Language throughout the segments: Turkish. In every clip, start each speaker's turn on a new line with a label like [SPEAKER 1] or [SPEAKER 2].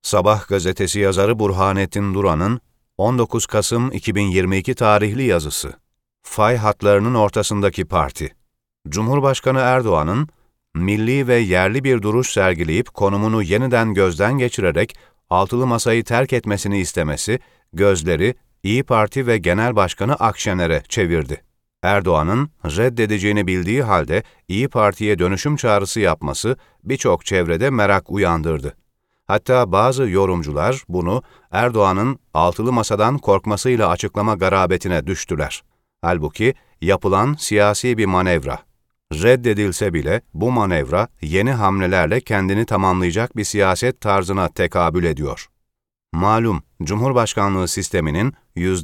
[SPEAKER 1] Sabah gazetesi yazarı Burhanettin Duran'ın 19 Kasım 2022 tarihli yazısı. Fay hatlarının ortasındaki parti. Cumhurbaşkanı Erdoğan'ın milli ve yerli bir duruş sergileyip konumunu yeniden gözden geçirerek altılı masayı terk etmesini istemesi, gözleri İYİ Parti ve Genel Başkanı Akşener'e çevirdi. Erdoğan'ın reddedeceğini bildiği halde İYİ Parti'ye dönüşüm çağrısı yapması birçok çevrede merak uyandırdı. Hatta bazı yorumcular bunu Erdoğan'ın altılı masadan korkmasıyla açıklama garabetine düştüler. Halbuki yapılan siyasi bir manevra. Reddedilse bile bu manevra yeni hamlelerle kendini tamamlayacak bir siyaset tarzına tekabül ediyor. Malum, Cumhurbaşkanlığı sisteminin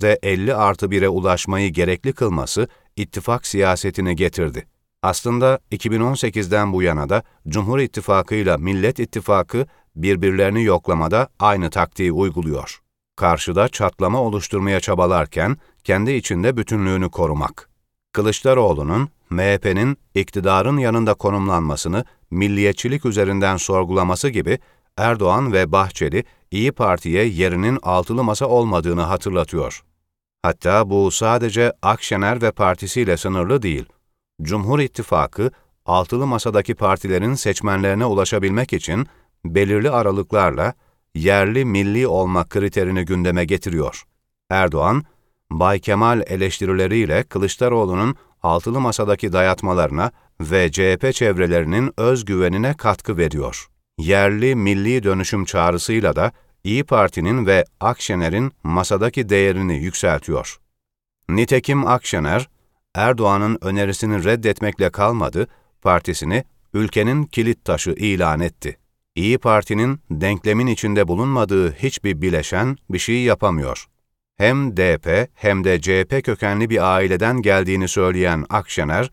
[SPEAKER 1] %50+1'e ulaşmayı gerekli kılması ittifak siyasetini getirdi. Aslında 2018'den bu yana da Cumhur İttifakı ile Millet İttifakı birbirlerini yoklamada aynı taktiği uyguluyor. Karşıda çatlama oluşturmaya çabalarken kendi içinde bütünlüğünü korumak. Kılıçdaroğlu'nun MHP'nin iktidarın yanında konumlanmasını milliyetçilik üzerinden sorgulaması gibi Erdoğan ve Bahçeli İYİ Parti'ye yerinin altılı masa olmadığını hatırlatıyor. Hatta bu sadece Akşener ve partisiyle sınırlı değil. Cumhur İttifakı, altılı masadaki partilerin seçmenlerine ulaşabilmek için belirli aralıklarla yerli milli olma kriterini gündeme getiriyor. Erdoğan, Bay Kemal eleştirileriyle Kılıçdaroğlu'nun altılı masadaki dayatmalarına ve CHP çevrelerinin özgüvenine katkı veriyor. Yerli milli dönüşüm çağrısıyla da İYİ Parti'nin ve Akşener'in masadaki değerini yükseltiyor. Nitekim Akşener, Erdoğan'ın önerisini reddetmekle kalmadı, partisini ülkenin kilit taşı ilan etti. İYİ Parti'nin denklemin içinde bulunmadığı hiçbir bileşen bir şey yapamıyor. Hem DP hem de CHP kökenli bir aileden geldiğini söyleyen Akşener,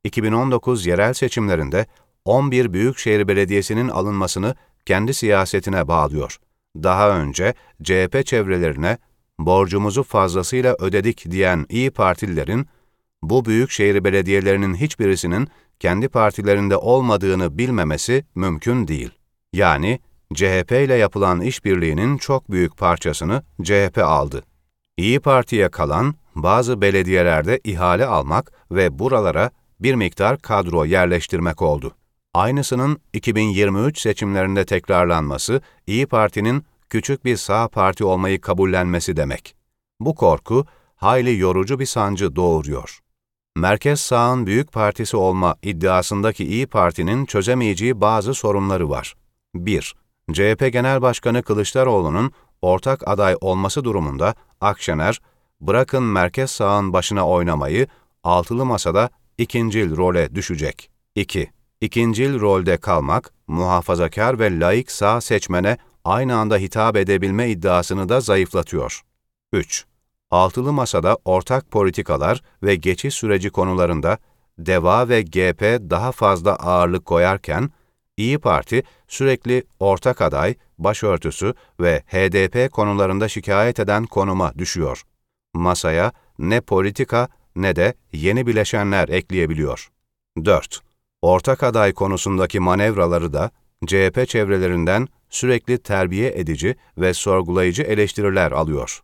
[SPEAKER 1] 2019 yerel seçimlerinde 11 büyükşehir belediyesinin alınmasını kendi siyasetine bağlıyor. Daha önce CHP çevrelerine borcumuzu fazlasıyla ödedik diyen İYİ Partililerin, bu büyükşehir belediyelerinin hiçbirisinin kendi partilerinde olmadığını bilmemesi mümkün değil. Yani CHP ile yapılan işbirliğinin çok büyük parçasını CHP aldı. İYİ Parti'ye kalan bazı belediyelerde ihale almak ve buralara bir miktar kadro yerleştirmek oldu. Aynısının 2023 seçimlerinde tekrarlanması, İYİ Parti'nin küçük bir sağ parti olmayı kabullenmesi demek. Bu korku, hayli yorucu bir sancı doğuruyor. Merkez sağın büyük partisi olma iddiasındaki İYİ Parti'nin çözemeyeceği bazı sorunları var. 1. CHP Genel Başkanı Kılıçdaroğlu'nun ortak aday olması durumunda Akşener, bırakın merkez sağın başına oynamayı, altılı masada ikincil role düşecek. 2. İkincil rolde kalmak, muhafazakar ve laik sağ seçmene aynı anda hitap edebilme iddiasını da zayıflatıyor. 3. Altılı masada ortak politikalar ve geçiş süreci konularında DEVA ve GP daha fazla ağırlık koyarken, İYİ Parti sürekli ortak aday, başörtüsü ve HDP konularında şikayet eden konuma düşüyor. Masaya ne politika ne de yeni bileşenler ekleyebiliyor. 4. Ortak aday konusundaki manevraları da CHP çevrelerinden sürekli terbiye edici ve sorgulayıcı eleştiriler alıyor.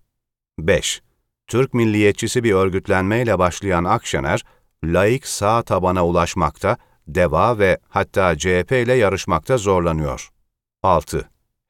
[SPEAKER 1] 5. Türk milliyetçisi bir örgütlenmeyle başlayan Akşener, laik sağ tabana ulaşmakta, DEVA ve hatta CHP ile yarışmakta zorlanıyor. 6.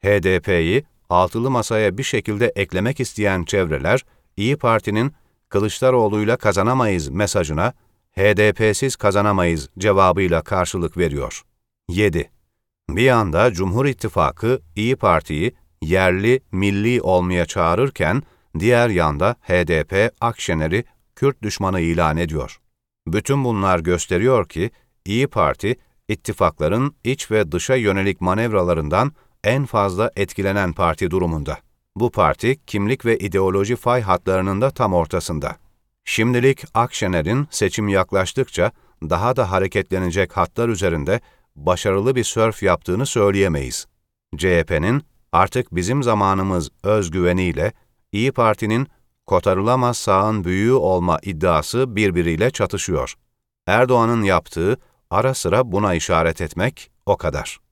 [SPEAKER 1] HDP'yi altılı masaya bir şekilde eklemek isteyen çevreler, İYİ Parti'nin Kılıçdaroğlu'yla kazanamayız mesajına, HDP'siz kazanamayız cevabıyla karşılık veriyor. 7. Bir yanda Cumhur İttifakı İYİ Parti'yi yerli, milli olmaya çağırırken, diğer yanda HDP Akşener'i Kürt düşmanı ilan ediyor. Bütün bunlar gösteriyor ki, İYİ Parti, ittifakların iç ve dışa yönelik manevralarından en fazla etkilenen parti durumunda. Bu parti, kimlik ve ideoloji fay hatlarının da tam ortasında. Şimdilik Akşener'in seçim yaklaştıkça daha da hareketlenecek hatlar üzerinde başarılı bir sörf yaptığını söyleyemeyiz. CHP'nin artık bizim zamanımız özgüveniyle İYİ Parti'nin kotarılamaz sağın büyüğü olma iddiası birbiriyle çatışıyor. Erdoğan'ın yaptığı ara sıra buna işaret etmek o kadar.